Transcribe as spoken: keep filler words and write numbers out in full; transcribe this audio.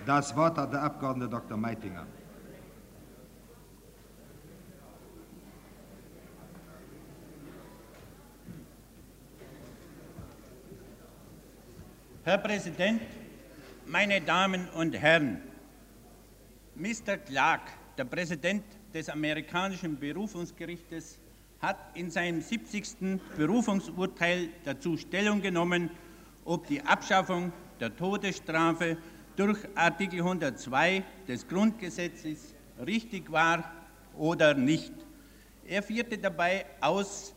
Das Wort hat der Abgeordnete Doktor Meitinger. Herr Präsident, meine Damen und Herren! Mister Clark, der Präsident des amerikanischen Berufungsgerichtes, hat in seinem siebzigsten Berufungsurteil dazu Stellung genommen, ob die Abschaffung der Todesstrafe durch Artikel hundertzwei des Grundgesetzes richtig war oder nicht. Er führte dabei aus,